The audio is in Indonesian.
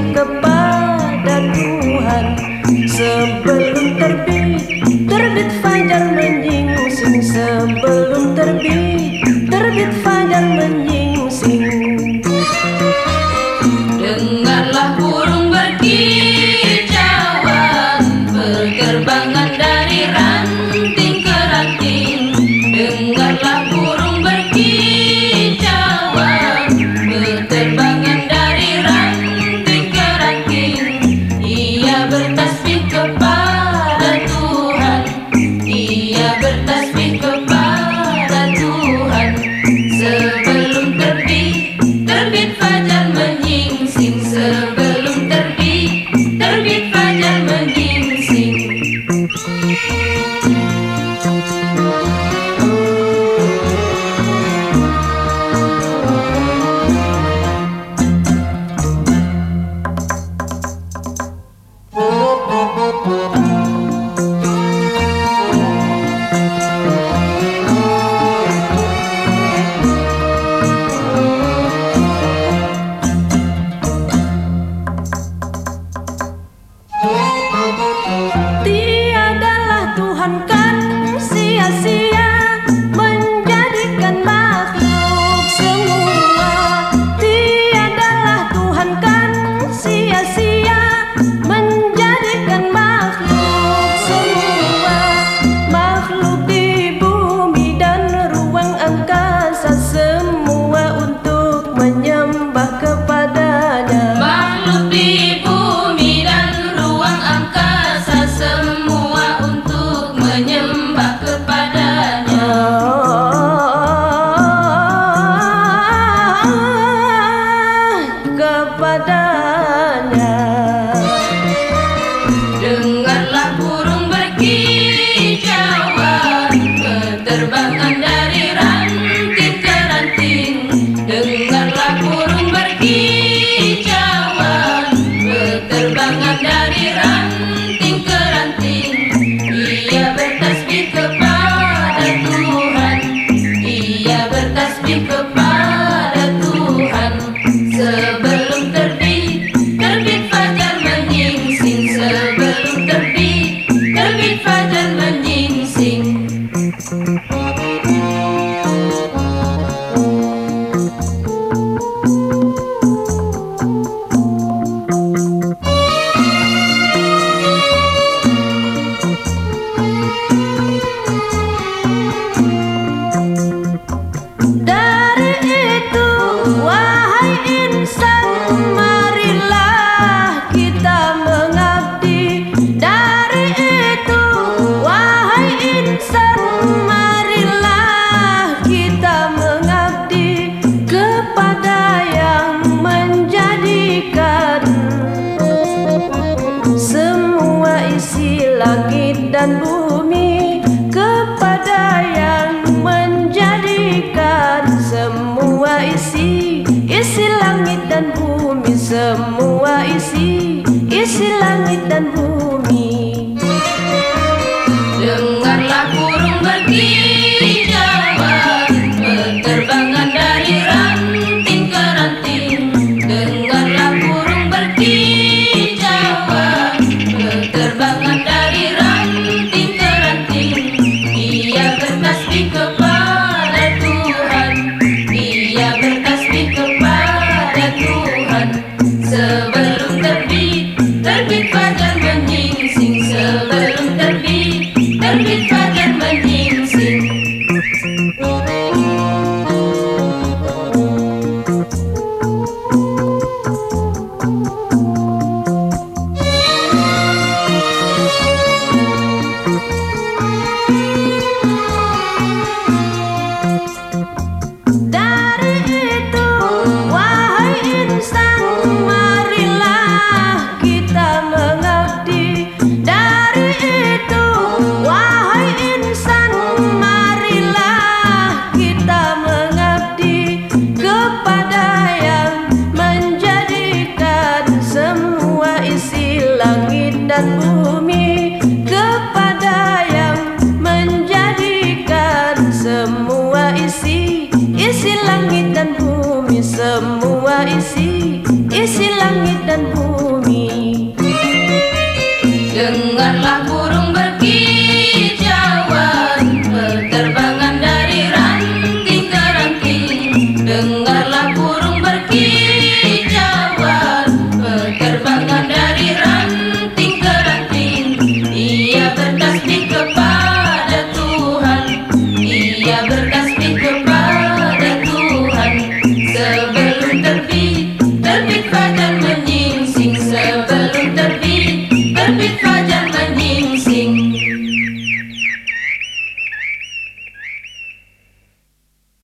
kepada Tuhan. Sebelum terbit fajar menyingsing. Sebelum terbit fajar menyingsing. Dengarlah burung berkicauan, berterbangan dari ranting ke ranting. Dengarlah burung berkicauan, berterbangan dari ranting ke ranting. Ia bertasbih kepada Tuhan, ia bertasbih kepada Tuhan. Sebelum terbit fajar menyingsing. Sebelum terbit fajar menyingsing. Tiadalah Tuhan kan sia-sia menjadikan makhluk semua. Tiadalah Tuhan kan sia-sia menjadikan makhluk semua. Makhluk di bumi dan ruang angkasa semua untuk menyembah kepadanya. Makhluk di bumi dan ruang angkasa semua untuk menyembah kepadanya. Kepadanya. Dengarlah burung berkicauan, berterbangan dari ranting ke ranting. Dengarlah burung berkicauan, berterbangan dari ranting ke ranting. Ia bertasbih kepada Tuhan, ia bertasbih kepada Tuhan. Sebelum terbit fajar menyingsing. Sebelum terbit fajar menyingsing. Dari itu, wahai insan, marilah kita mengabdi. Dari itu, wahai insan, marilah kita mengabdi kepada yang menjadikan semua isi langit dan bumi. Kepada yang menjadikan semua isi langit dan bumi. Semua isi langit dan bumi. Dengarlah burung berkicauan, berterbangan dari ranting ke ranting. Dengarlah burung berkicauan, berterbangan dari ranting ke ranting. Ia bertasbih kepada Tuhan, ia bertasbih kepada Tuhan. Sebelum terbit fajar menyingsing. Sebelum terbit fajar menyingsing. Dari itu, wahai insan, marilah kita mengabdi. Dari itu, wahai insan, marilah kita mengabdi kepada yang menjadikan semua isi langit dan bumi. Kepada yang menjadikan semua isi langit dan bumi. Semua isi langit dan bumi. bertasbih